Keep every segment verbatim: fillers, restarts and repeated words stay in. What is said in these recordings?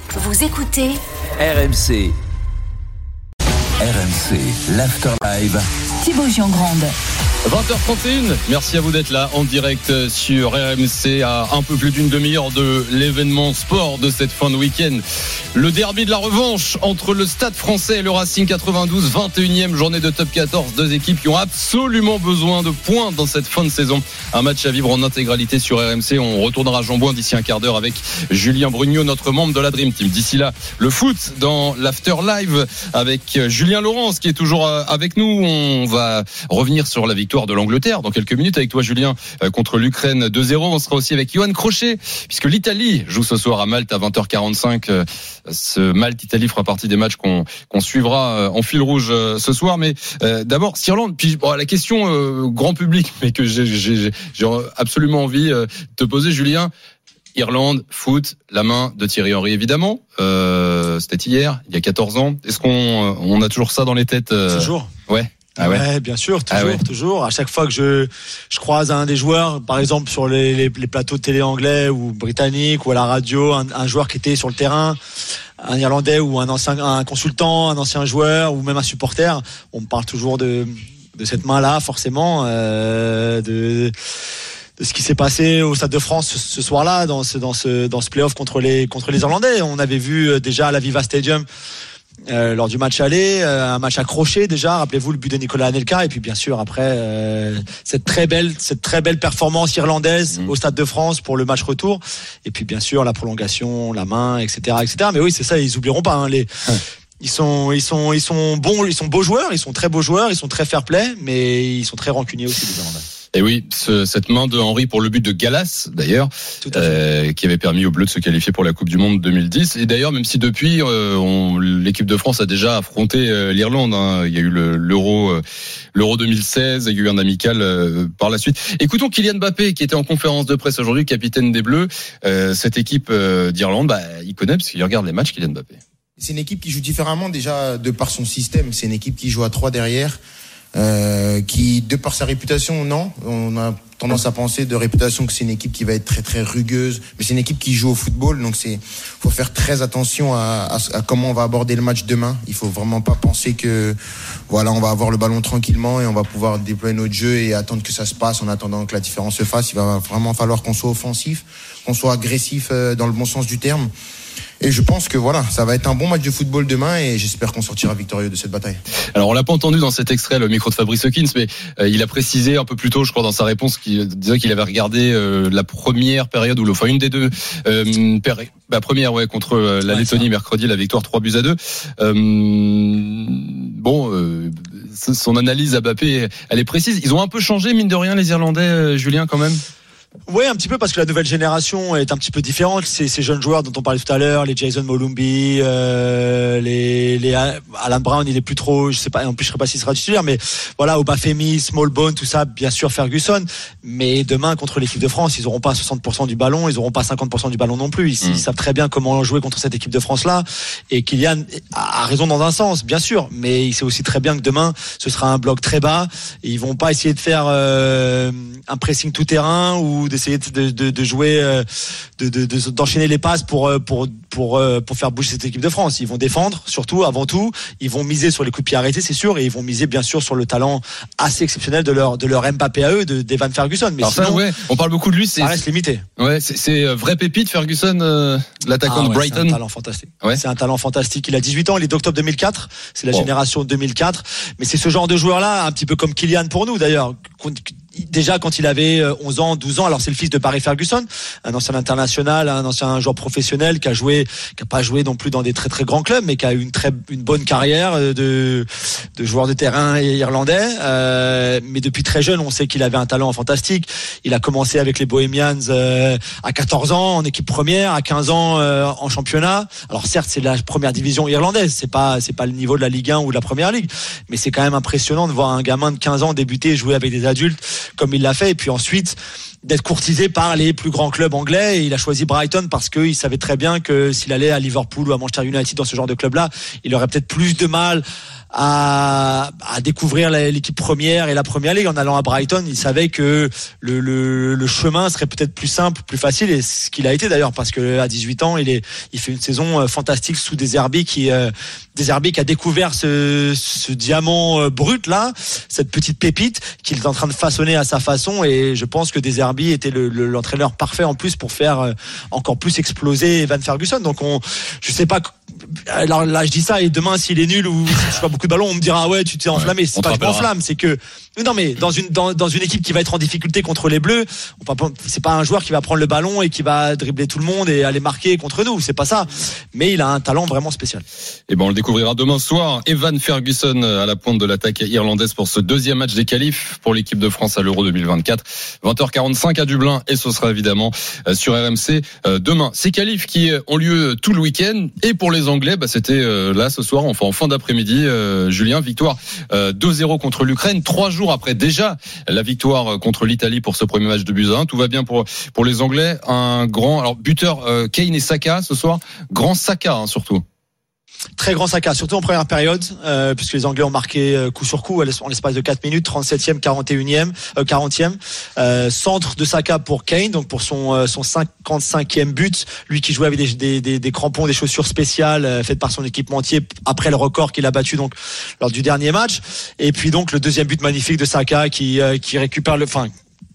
Vous écoutez R M C. R M C, l'After Live. Thibaut Giangrande. vingt heures trente et une, merci à vous d'être là en direct sur R M C à un peu plus d'une demi-heure de l'événement sport de cette fin de week-end. Le derby de la revanche entre le Stade Français et le Racing quatre-vingt-douze, vingt et unième journée de top quatorze, deux équipes qui ont absolument besoin de points dans cette fin de saison. Un match à vivre en intégralité sur R M C. On retournera à Jean-Bouin d'ici un quart d'heure avec Julien Brugnot, notre membre de la Dream Team. D'ici là, le foot dans l'After Live avec Julien Laurence qui est toujours avec nous. On va revenir sur la victoire de l'Angleterre dans quelques minutes avec toi Julien contre l'Ukraine deux zéro. On sera aussi avec Johan Crochet puisque l'Italie joue ce soir à Malte à vingt heures quarante-cinq. Ce Malte-Italie fera partie des matchs qu'on, qu'on suivra en fil rouge ce soir. Mais euh, d'abord Irlande, puis bon, la question euh, grand public mais que j'ai, j'ai, j'ai absolument envie euh, de te poser Julien. Irlande, foot, la main de Thierry Henry évidemment. Euh, c'était hier, il y a quatorze ans. Est-ce qu'on on a toujours ça dans les têtes euh... Toujours. Ouais. Ah ouais. ouais, bien sûr, toujours, ah ouais. toujours. À chaque fois que je je croise un des joueurs, par exemple sur les, les, les plateaux de télé anglais ou britanniques ou à la radio, un, un joueur qui était sur le terrain, un Irlandais ou un ancien, un consultant, un ancien joueur ou même un supporter, on me parle toujours de de cette main-là, forcément, euh, de de ce qui s'est passé au Stade de France ce, ce soir-là dans ce dans ce dans ce play-off contre les contre les Irlandais. On avait vu déjà à l'Aviva Stadium. Euh, lors du match aller, euh, un match accroché déjà. Rappelez-vous le but de Nicolas Anelka et puis bien sûr après euh, cette très belle, cette très belle performance irlandaise mmh. au Stade de France pour le match retour. Et puis bien sûr la prolongation, la main, et cetera, et cetera. Mais oui, c'est ça, ils oublieront pas. Hein, les, ouais. ils sont, ils sont, ils sont bons, ils sont beaux joueurs, ils sont très beaux joueurs, ils sont très fair-play, mais ils sont très rancuniers aussi les Irlandais. Et oui, ce, cette main de Henry pour le but de Gallas, d'ailleurs, euh, qui avait permis aux Bleus de se qualifier pour la Coupe du Monde deux mille dix. Et d'ailleurs, même si depuis, euh, on, l'équipe de France a déjà affronté euh, l'Irlande. Hein. Il y a eu le, l'Euro, euh, l'Euro deux mille seize, il y a eu un amical euh, par la suite. Écoutons Kylian Mbappé, qui était en conférence de presse aujourd'hui, capitaine des Bleus. Euh, cette équipe euh, d'Irlande, bah, il connaît parce qu'il regarde les matchs, Kylian Mbappé. C'est une équipe qui joue différemment déjà de par son système. C'est une équipe qui joue à trois derrière. Euh, qui, de par sa réputation, non, on a tendance à penser de réputation que c'est une équipe qui va être très très rugueuse, mais c'est une équipe qui joue au football, donc c'est faut faire très attention à, à, à comment on va aborder le match demain. Il faut vraiment pas penser que voilà on va avoir le ballon tranquillement et on va pouvoir déployer notre jeu et attendre que ça se passe en attendant que la différence se fasse. Il va vraiment falloir qu'on soit offensif, qu'on soit agressif dans le bon sens du terme. Et je pense que voilà, ça va être un bon match de football demain et j'espère qu'on sortira victorieux de cette bataille. Alors on l'a pas entendu dans cet extrait, le micro de Fabrice Hawkins, mais euh, il a précisé un peu plus tôt, je crois, dans sa réponse, qu'il disait qu'il avait regardé euh, la première période, ou enfin une des deux, euh, péri- bah, première ouais contre euh, la ouais, Lettonie ça. mercredi, la victoire trois buts à deux. Euh, bon, euh, son analyse à Mbappé, elle est précise. Ils ont un peu changé, mine de rien, les Irlandais, euh, Julien, quand même. Oui, un petit peu parce que la nouvelle génération est un petit peu différente. Ces, ces jeunes joueurs dont on parlait tout à l'heure, les Jason Molumby, euh, les, les Alan Brown, il est plus trop, je sais pas, en plus je sais pas s'il sera titulaire, mais voilà, Obafemi, Smallbone, tout ça, bien sûr Ferguson. Mais demain contre l'équipe de France, ils auront pas soixante pour cent du ballon, ils auront pas cinquante pour cent du ballon non plus. Ils, mmh. ils savent très bien comment jouer contre cette équipe de France là. Et Kylian a raison dans un sens, bien sûr, mais il sait aussi très bien que demain ce sera un bloc très bas. Et ils vont pas essayer de faire euh, un pressing tout terrain ou d'essayer de, de, de jouer, de, de, de, d'enchaîner les passes pour, pour, pour, pour faire bouger cette équipe de France. Ils vont défendre, surtout, avant tout. Ils vont miser sur les coups de pied arrêtés, c'est sûr, et ils vont miser, bien sûr, sur le talent assez exceptionnel de leur, de leur Mbappé à eux, de, d'Evan Ferguson. Mais alors sinon, ça, ouais, on parle beaucoup de lui, c'est, ça reste limité. Ouais, c'est, c'est vrai pépite, Ferguson, euh, l'attaquant ah, ouais, de Brighton. C'est un talent fantastique. Ouais. C'est un talent fantastique. Il a dix-huit ans, il est d'octobre deux mille quatre. C'est la oh. génération deux mille quatre. Mais c'est ce genre de joueur-là, un petit peu comme Kylian pour nous, d'ailleurs. Déjà quand il avait onze ans, douze ans, alors c'est le fils de Barry Ferguson, un ancien international, un ancien joueur professionnel qui a joué, qui a pas joué non plus dans des très très grands clubs, mais qui a eu une très une bonne carrière de de joueur de terrain irlandais. Euh, mais depuis très jeune, on sait qu'il avait un talent fantastique. Il a commencé avec les Bohemians euh, à quatorze ans en équipe première, à quinze ans euh, en championnat. Alors certes, c'est la première division irlandaise, c'est pas c'est pas le niveau de la Ligue un ou de la Première Ligue, mais c'est quand même impressionnant de voir un gamin de quinze ans débuter et jouer avec des adultes comme il l'a fait. Et puis ensuite, d'être courtisé par les plus grands clubs anglais. Et il a choisi Brighton parce qu'il savait très bien que s'il allait à Liverpool ou à Manchester United, dans ce genre de club-là, il aurait peut-être plus de mal à, à découvrir l'équipe première et la première ligue. En allant à Brighton, il savait que le, le, le chemin serait peut-être plus simple, plus facile, et ce qu'il a été d'ailleurs, parce que à dix-huit ans, il est, il fait une saison fantastique sous De Zerbi qui, euh, De Zerbi qui a découvert ce, ce diamant brut là, cette petite pépite qu'il est en train de façonner à sa façon, et je pense que De Zerbi était le, le, l'entraîneur parfait en plus pour faire encore plus exploser Evan Ferguson. Donc on, je sais pas. Alors là, je dis ça, et demain, s'il est nul ou s'il touche pas beaucoup de ballons, on me dira ah ouais, tu t'es enflammé. Ouais, c'est pas que je m'enflamme, c'est que non, mais dans une dans, dans une équipe qui va être en difficulté contre les Bleus, on va, c'est pas un joueur qui va prendre le ballon et qui va dribbler tout le monde et aller marquer contre nous. C'est pas ça. Mais il a un talent vraiment spécial. Et ben on le découvrira demain soir. Evan Ferguson à la pointe de l'attaque irlandaise pour ce deuxième match des qualifs pour l'équipe de France à l'Euro deux mille vingt-quatre. vingt heures quarante-cinq à Dublin, et ce sera évidemment sur R M C demain. Ces qualifs qui ont lieu tout le week-end, et pour les Anglais, bah c'était euh, là ce soir, enfin en fin d'après-midi. Euh, Julien, victoire euh, deux zéro contre l'Ukraine, trois jours après déjà la victoire contre l'Italie pour ce premier match de but à un. Tout va bien pour pour les Anglais. Un grand, alors buteur euh, Kane et Saka ce soir, grand Saka hein, surtout. Très grand Saka, surtout en première période, euh, puisque les Anglais ont marqué euh, coup sur coup en l'espace de quatre minutes, trente-septième, quarante et unième, euh, quarantième. Euh, centre de Saka pour Kane, donc pour son euh, son cinquante-cinquième but, lui qui jouait avec des des des, des crampons, des chaussures spéciales euh, faites par son équipementier après le record qu'il a battu donc lors du dernier match. Et puis donc le deuxième but magnifique de Saka qui euh, qui récupère le, enfin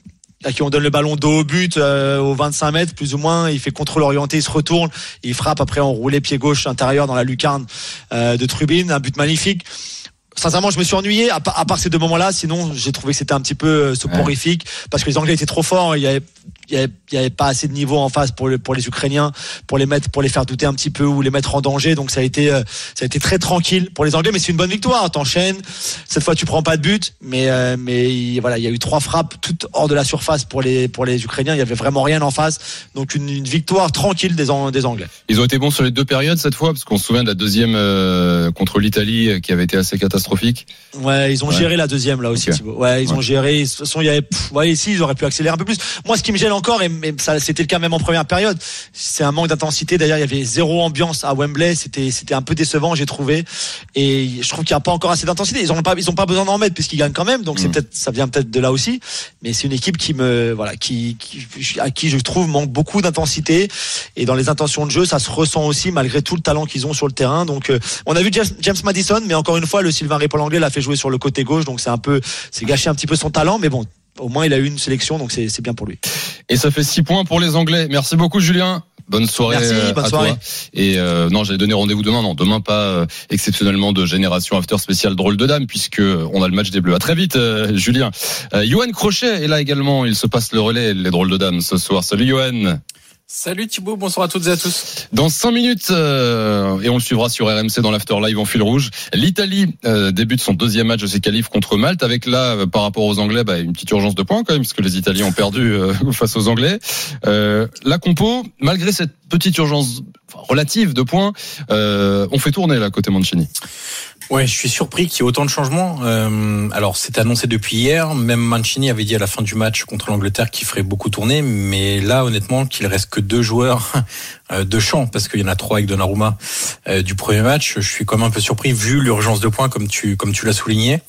à qui on donne le ballon dos au but euh, aux vingt-cinq mètres plus ou moins, il fait contrôle orienté, il se retourne, il frappe après enroulé pied gauche intérieur dans la lucarne euh, de Trubin, un but magnifique. Sincèrement, je me suis ennuyé à part, à part ces deux moments-là, sinon j'ai trouvé que c'était un petit peu euh, soporifique ouais. parce que les Anglais étaient trop forts, il y avait il y avait, il y avait pas assez de niveau en face pour le, pour les Ukrainiens, pour les mettre, pour les faire douter un petit peu ou les mettre en danger. Donc ça a été, euh, ça a été très tranquille pour les Anglais, mais c'est une bonne victoire. T'enchaînes. Cette fois, tu prends pas de but, mais, euh, mais voilà, il y a eu trois frappes toutes hors de la surface pour les, pour les Ukrainiens. Il y avait vraiment rien en face. Donc une, une victoire tranquille des, des Anglais. Ils ont été bons sur les deux périodes cette fois, parce qu'on se souvient de la deuxième euh, contre l'Italie qui avait été assez catastrophique. Ouais, ils ont ouais. géré la deuxième là aussi. Okay. Thibaut. Ouais, ils ouais. ont géré. De toute façon, il y avait, pff, ouais, ici, ils auraient pu accélérer un peu plus. Moi, ce qui me gêne encore, et, et ça, c'était le cas même en première période, c'est un manque d'intensité. D'ailleurs, il y avait zéro ambiance à Wembley. C'était, c'était un peu décevant, j'ai trouvé. Et je trouve qu'il n'y a pas encore assez d'intensité. Ils ont pas, ils ont pas besoin d'en mettre puisqu'ils gagnent quand même. Donc mmh. c'est peut-être, ça vient peut-être de là aussi. Mais c'est une équipe qui me, voilà, qui, qui, à qui je trouve manque beaucoup d'intensité. Et dans les intentions de jeu, ça se ressent aussi malgré tout le talent qu'ils ont sur le terrain. Donc, euh, on a vu James, James Maddison, mais encore une fois, le Sylvain Ripoll anglais l'a fait jouer sur le côté gauche. Donc c'est un peu, c'est gâché un petit peu son talent. Mais bon, au moins il a eu une sélection, donc c'est, c'est bien pour lui. Et ça fait six points pour les Anglais. Merci beaucoup, Julien. Bonne soirée. Merci, bonne à soirée. Toi. Et euh, non, j'allais donner rendez-vous demain. Non, demain pas euh, exceptionnellement de Génération After spécial drôle de dame, puisque on a le match des Bleus. À très vite, euh, Julien. Euh, Johan Crochet est là également. Il se passe le relais, les drôles de dames ce soir. Salut, Johan. Salut Thibaut, bonsoir à toutes et à tous. Dans cinq minutes, euh, et on le suivra sur R M C dans l'After Live en fil rouge, l'Italie euh, débute son deuxième match de ses qualifs contre Malte, avec là, euh, par rapport aux Anglais, bah, une petite urgence de points quand même, puisque les Italiens ont perdu euh, face aux Anglais. Euh, la compo, malgré cette petite urgence relative de points, euh, on fait tourner là côté Mancini. Ouais, je suis surpris qu'il y ait autant de changements. Euh, alors, c'est annoncé depuis hier. Même Mancini avait dit à la fin du match contre l'Angleterre qu'il ferait beaucoup tourner. Mais là, honnêtement, qu'il reste que deux joueurs de champ, parce qu'il y en a trois avec Donnarumma euh, du premier match. Je suis quand même un peu surpris vu l'urgence de points, comme tu comme tu l'as souligné.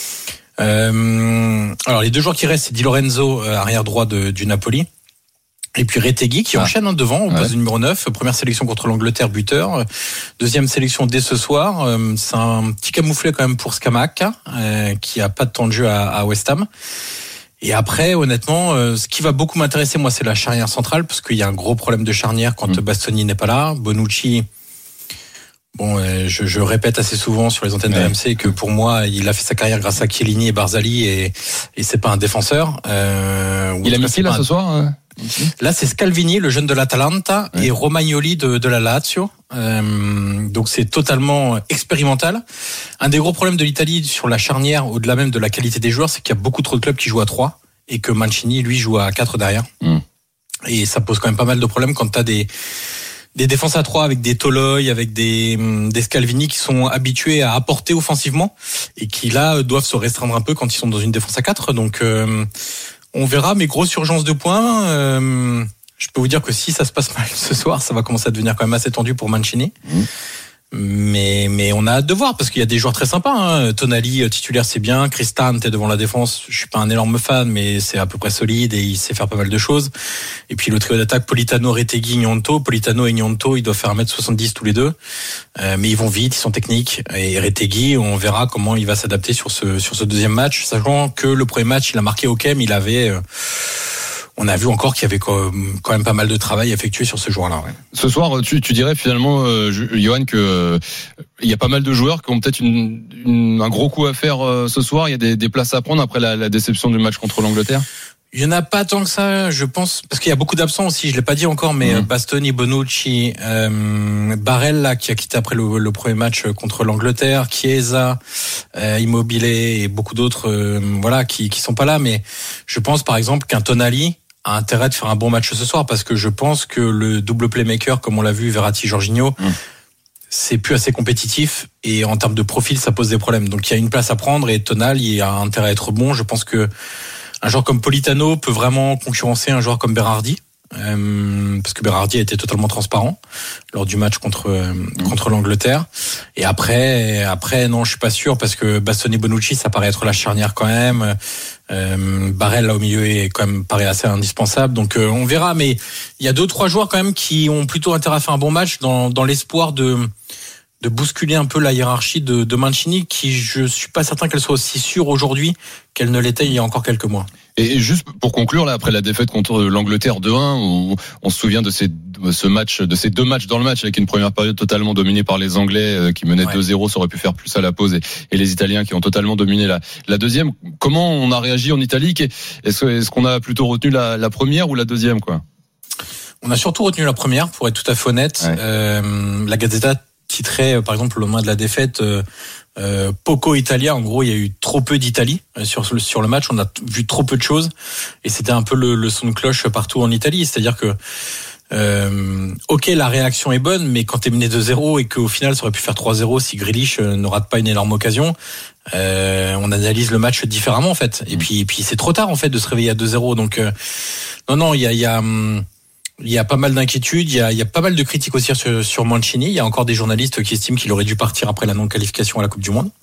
Euh, alors, les deux joueurs qui restent, c'est Di Lorenzo, arrière droit de, du Napoli. Et puis Retegui qui ah. enchaîne hein, devant au ouais. poste numéro neuf, première sélection contre l'Angleterre, buteur, deuxième sélection dès ce soir. C'est un petit camouflet quand même pour Scamacca euh, qui a pas de temps de jeu à, à West Ham. Et après, honnêtement, euh, ce qui va beaucoup m'intéresser, moi, c'est la charnière centrale, parce qu'il y a un gros problème de charnière quand mmh. Bastoni n'est pas là. Bonucci, bon, euh, je, je répète assez souvent sur les antennes ouais. de R M C que pour moi, il a fait sa carrière grâce à Chiellini et Barzali, et, et c'est pas un défenseur. Euh, il a mis qui là ce soir hein Là, c'est Scalvini, le jeune de l'Atalanta, ouais. et Romagnoli de, de la Lazio. Euh, donc, c'est totalement expérimental. Un des gros problèmes de l'Italie sur la charnière, au-delà même de la qualité des joueurs, c'est qu'il y a beaucoup trop de clubs qui jouent à trois et que Mancini, lui, joue à quatre derrière. Mm. Et ça pose quand même pas mal de problèmes quand t'as des des défenses à trois avec des Toloi, avec des des Scalvini qui sont habitués à apporter offensivement et qui là doivent se restreindre un peu quand ils sont dans une défense à quatre. Donc euh, On verra, mais grosse urgence de points. Euh, je peux vous dire que si ça se passe mal ce soir, ça va commencer à devenir quand même assez tendu pour Mancini. Mmh. Mais, mais on a hâte de voir parce qu'il y a des joueurs très sympas. Hein. Tonali titulaire, c'est bien. Cristante devant la défense. Je suis pas un énorme fan, mais c'est à peu près solide et il sait faire pas mal de choses. Et puis le trio d'attaque, Politano, Retegui, Gnonto. Politano et Gnonto, ils doivent faire un mètre soixante-dix tous les deux. Euh, mais ils vont vite, ils sont techniques. Et Retegui, on verra comment il va s'adapter sur ce, sur ce deuxième match. Sachant que le premier match, il a marqué au Kem, il avait... Euh, on a vu encore qu'il y avait quand même pas mal de travail effectué sur ce joueur-là. Ouais. Ce soir, tu, tu dirais finalement, euh, Johan, que euh, il y a pas mal de joueurs qui ont peut-être une, une, un gros coup à faire euh, ce soir. Il y a des, des places à prendre après la, la déception du match contre l'Angleterre. Il y en a pas tant que ça, je pense, parce qu'il y a beaucoup d'absents aussi. Je l'ai pas dit encore, mais mmh. Bastoni, Bonucci, euh, Barella qui a quitté après le, le premier match contre l'Angleterre, Chiesa, euh, Immobile et beaucoup d'autres, euh, voilà, qui qui sont pas là. Mais je pense par exemple qu'un Tonali a intérêt de faire un bon match ce soir parce que je pense que le double playmaker, comme on l'a vu, Verratti, Jorginho, mmh. c'est plus assez compétitif et en termes de profil, ça pose des problèmes. Donc il y a une place à prendre et Tonali a intérêt à être bon. Je pense que un joueur comme Politano peut vraiment concurrencer un joueur comme Berardi. Euh, parce que Berardi a été totalement transparent lors du match contre euh, mmh. contre l'Angleterre. Et après, après non, je suis pas sûr parce que Bastoni, Bonucci, ça paraît être la charnière quand même. Euh, Barrel là au milieu est quand même paraît assez indispensable. Donc euh, on verra. Mais il y a deux trois joueurs quand même qui ont plutôt intérêt à faire un bon match dans dans l'espoir de de bousculer un peu la hiérarchie de, de Mancini, qui je suis pas certain qu'elle soit aussi sûre aujourd'hui qu'elle ne l'était il y a encore quelques mois. Et juste pour conclure, là, après la défaite contre l'Angleterre deux un, où on se souvient de ces, ce match, de ces deux matchs dans le match, avec une première période totalement dominée par les Anglais, qui menaient ouais. deux zéro, ça aurait pu faire plus à la pause, et, et les Italiens qui ont totalement dominé la, la deuxième. Comment on a réagi en Italie? Est-ce, est-ce qu'on a plutôt retenu la, la première ou la deuxième, quoi? On a surtout retenu la première, pour être tout à fait honnête. Ouais. Euh, la Gazzetta titrait, par exemple, le lendemain de la défaite, euh, euh, Poco Italia. En gros, il y a eu trop peu d'Italie sur sur le match. On a vu trop peu de choses, et c'était un peu le, le son de cloche partout en Italie. C'est-à-dire que, euh, ok, la réaction est bonne, mais quand t'es mené deux zéro et qu'au final, ça aurait pu faire trois zéro si Grealish ne rate pas une énorme occasion, euh, on analyse le match différemment en fait. Et puis, et puis c'est trop tard en fait de se réveiller à deux zéro. Donc, euh, non, non, il y a, il y a hum, Il y a pas mal d'inquiétudes, il y a, il y a pas mal de critiques aussi sur, sur Mancini. Il y a encore des journalistes qui estiment qu'il aurait dû partir après la non-qualification à la Coupe du Monde.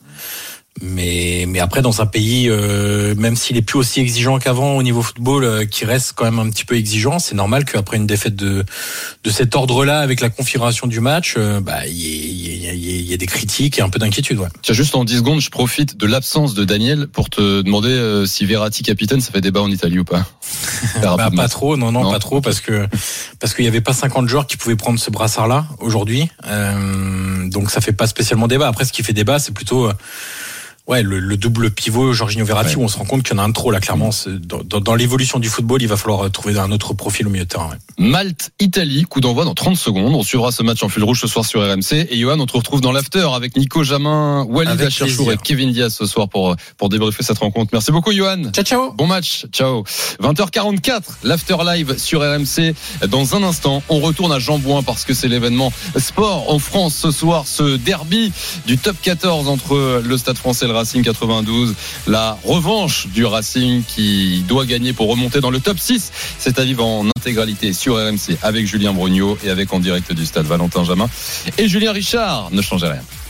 Mais, mais après, dans un pays, euh, même s'il est plus aussi exigeant qu'avant au niveau football, euh, qui reste quand même un petit peu exigeant, c'est normal qu'après une défaite de, de cet ordre-là, avec la configuration du match, euh, bah, il y, y, y, y a des critiques et un peu d'inquiétude, ouais. Tiens, juste en dix secondes, je profite de l'absence de Daniel pour te demander euh, si Verratti capitaine, ça fait débat en Italie ou pas. bah, pas trop, non, non, non, pas trop, parce que, parce qu'il y avait pas cinquante joueurs qui pouvaient prendre ce brassard-là aujourd'hui, euh, donc ça fait pas spécialement débat. Après, ce qui fait débat, c'est plutôt, euh, ouais, le, le double pivot Jorginho Verratti, ouais. Où on se rend compte qu'il y en a un de trop là, clairement. Dans, dans, dans l'évolution du football, il va falloir trouver un autre profil au milieu de terrain. Ouais. Malte-Italie, coup d'envoi dans trente secondes. On suivra ce match en fil rouge ce soir sur R M C. Et Johan, on te retrouve dans l'after avec Nico Jamin, Walid Acharchour et Kevin Diaz ce soir pour, pour débriefer cette rencontre. Merci beaucoup, Johan. Ciao, ciao. Bon match. Ciao. vingt heures quarante-quatre, l'after live sur R M C. Dans un instant, on retourne à Jean-Bouin parce que c'est l'événement sport en France ce soir. Ce derby du top quatorze entre le Stade Français et le Racing quatre-vingt-douze. La revanche du Racing qui doit gagner pour remonter dans le top six. C'est à vivre en intégralité sur R M C avec Julien Brognaud et avec en direct du stade Valentin Jamin et Julien Richard. Ne changez rien.